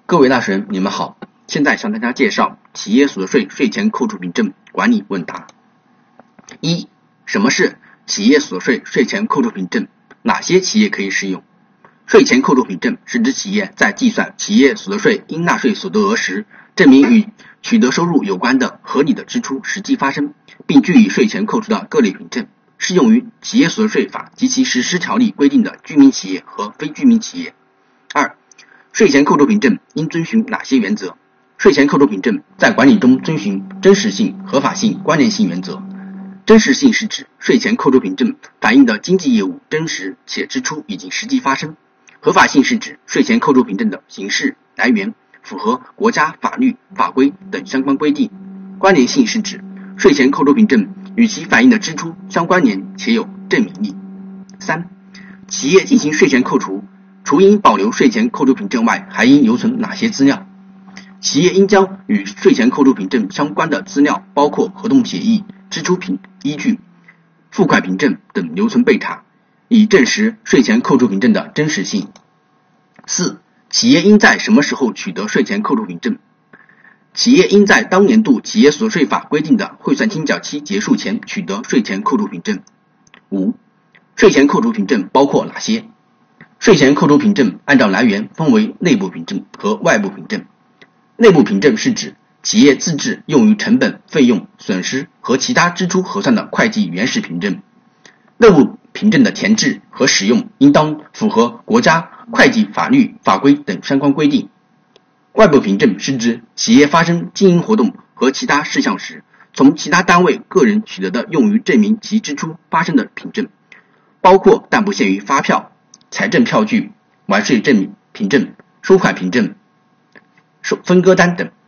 各位纳税人，你们好，现在向大家介绍企业所得税税前扣除凭证管理问答。一、什么是企业所得税税前扣除凭证？哪些企业可以适用？税前扣除凭证是指企业在计算企业所得税应纳税所得额时，证明与取得收入有关的合理的支出实际发生，并据以税前扣除的各类凭证，适用于企业所得税法及其实施条例规定的居民企业和非居民企业。二、税前扣除凭证应遵循哪些原则？税前扣除凭证在管理中遵循真实性、合法性、关联性原则。真实性是指税前扣除凭证反映的经济业务真实且支出已经实际发生。合法性是指税前扣除凭证的形式、来源符合国家法律、法规等相关规定。关联性是指税前扣除凭证与其反映的支出相关联且有证明力。三、企业进行税前扣除，除应保留税前扣除凭证外，还应留存哪些资料？企业应将与税前扣除凭证相关的资料，包括合同协议、支出凭依据、付款凭证等留存备查，以证实税前扣除凭证的真实性。四、企业应在什么时候取得税前扣除凭证？企业应在当年度企业所得税法规定的汇算清缴期结束前取得税前扣除凭证。五、税前扣除凭证包括哪些？税前扣除凭证按照来源分为内部凭证和外部凭证。内部凭证是指企业自制用于成本、费用、损失和其他支出核算的会计原始凭证。内部凭证的填制和使用应当符合国家会计法律、法规等相关规定。外部凭证是指企业发生经营活动和其他事项时，从其他单位、个人取得的用于证明其支出发生的凭证，包括但不限于发票、财政票据、完税证明凭证、收款凭证、分割单等。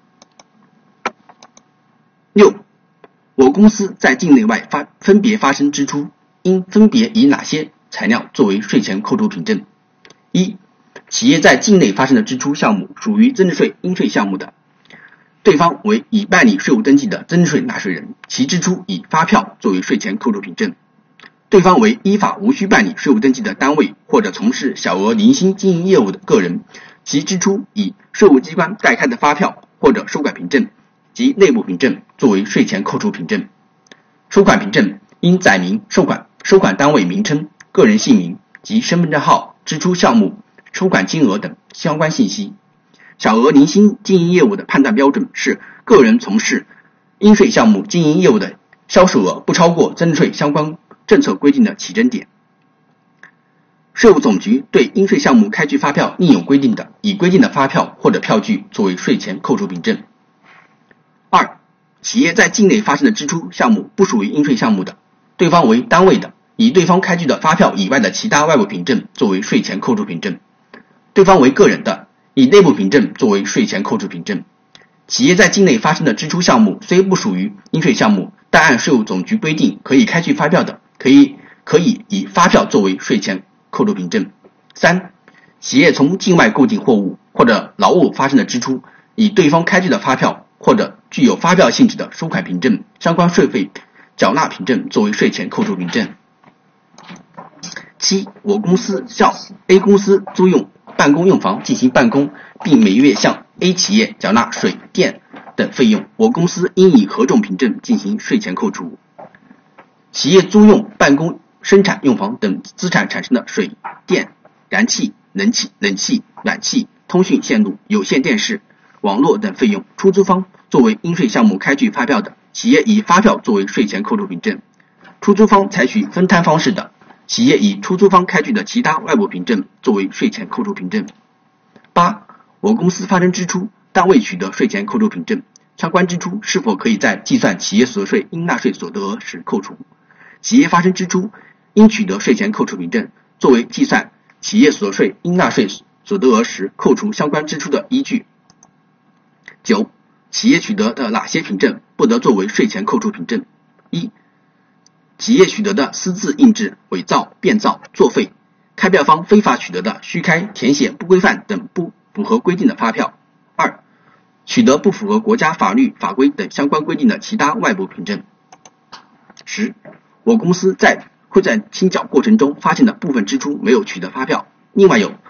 六、我公司在境内外分别发生支出，应分别以哪些材料作为税前扣除凭证？一、企业在境内发生的支出项目属于增值税应税项目的，对方为已办理税务登记的增值税纳税人，其支出以发票作为税前扣除凭证。对方为依法无需办理税务登记的单位或者从事小额零星经营业务的个人，其支出以税务机关代开的发票或者收款凭证及内部凭证作为税前扣除凭证。收款凭证应载明收款单位名称、个人姓名及身份证号、支出项目、收款金额等相关信息。小额零星经营业务的判断标准是个人从事应税项目经营业务的销售额不超过增值税相关政策规定的起征点。税务总局对应税项目开具发票另有规定的，以规定的发票或者票据作为税前扣除凭证。二、企业在境内发生的支出项目不属于应税项目的，对方为单位的，以对方开具的发票以外的其他外部凭证作为税前扣除凭证。对方为个人的，以内部凭证作为税前扣除凭证。企业在境内发生的支出项目虽不属于应税项目，但按税务总局规定可以开具发票的，可以以发票作为税前扣除凭证。三、企业从境外购进货物或者劳务发生的支出，以对方开具的发票或者具有发票性质的收款凭证、相关税费缴纳凭证作为税前扣除凭证。七、我公司向 A 公司租用办公用房进行办公，并每月向 A 企业缴纳水电等费用，我公司应以何种凭证进行税前扣除？企业租用办公生产用房等资产产生的水电、燃气、冷气、暖气、通讯线路、有线电视、网络等费用，出租方作为应税项目开具发票的，企业以发票作为税前扣除凭证。出租方采取分摊方式的，企业以出租方开具的其他外部凭证作为税前扣除凭证。八、我公司发生支出，但未取得税前扣除凭证，相关支出是否可以在计算企业所得税应纳税所得额时扣除？企业发生支出，应取得税前扣除凭证，作为计算企业所得税应纳税所得额时扣除相关支出的依据。九、企业取得的哪些凭证不得作为税前扣除凭证？一、企业取得的私自印制、伪造、变造、作废，开票方非法取得的虚开、填写不规范等不符合规定的发票。二、取得不符合国家法律、法规等相关规定的其他外部凭证。10、我公司在汇算清缴过程中发现的部分支出没有取得发票，另外有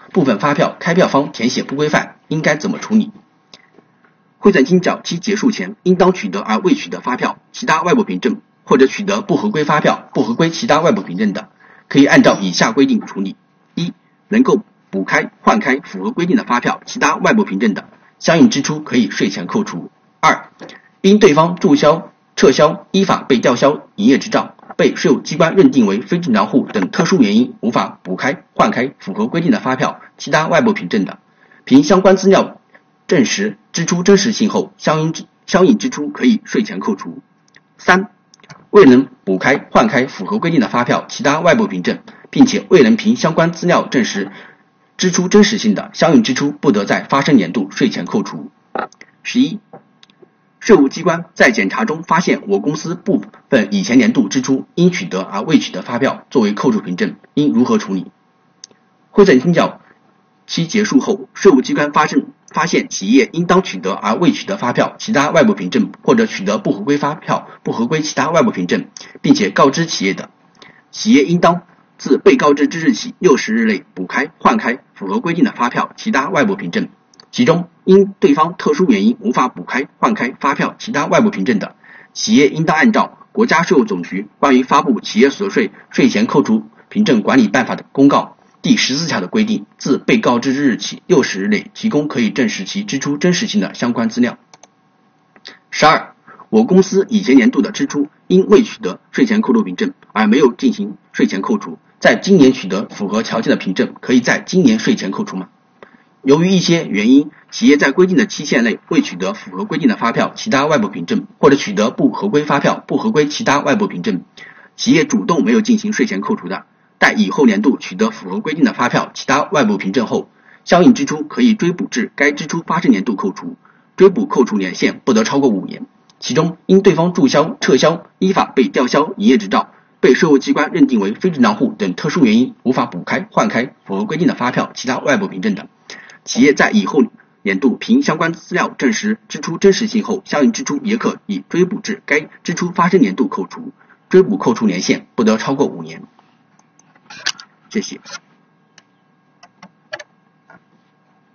部分发票开票方填写不规范，应该怎么处理？汇算清缴期结束前，应当取得而未取得发票、其他外部凭证，或者取得不合规发票、不合规其他外部凭证的，可以按照以下规定处理：一、能够补开、换开符合规定的发票、其他外部凭证的，相应支出可以税前扣除；二、因对方注销、撤销、依法被吊销营业执照，被税务机关认定为非正常户等特殊原因无法补开、换开符合规定的发票、其他外部凭证的，凭相关资料证实支出真实性后，相应支出可以税前扣除。三、未能补开、换开符合规定的发票、其他外部凭证，并且未能凭相关资料证实支出真实性的，相应支出不得在发生年度税前扣除。11、税务机关在检查中发现我公司部分以前年度支出应取得而未取得发票作为扣除凭证，应如何处理？汇算清缴期结束后，税务机关发现企业应当取得而未取得发票、其他外部凭证，或者取得不合规发票、不合规其他外部凭证，并且告知企业的，企业应当自被告知之日起60日内补开、换开符合规定的发票、其他外部凭证。其中，因对方特殊原因无法补开、换开发票、其他外部凭证的，企业应当按照国家税务总局关于发布企业所得税税前扣除凭证管理办法的公告第14条的规定，自被告知之日起60日内提供可以证实其支出真实性的相关资料。12、我公司以前年度的支出因未取得税前扣除凭证而没有进行税前扣除，在今年取得符合条件的凭证，可以在今年税前扣除吗？由于一些原因，企业在规定的期限内未取得符合规定的发票、其他外部凭证，或者取得不合规发票、不合规其他外部凭证，企业主动没有进行税前扣除的，待以后年度取得符合规定的发票、其他外部凭证后，相应支出可以追补至该支出发生年度扣除，追补扣除年限不得超过5年。其中，因对方注销、撤销、依法被吊销营业执照，被税务机关认定为非正常户等特殊原因无法补开、换开符合规定的发票、其他外部凭证的，企业在以后年度凭相关资料证实支出真实性后，相应支出也可以追补至该支出发生年度扣除，追补扣除年限不得超过5年。谢谢。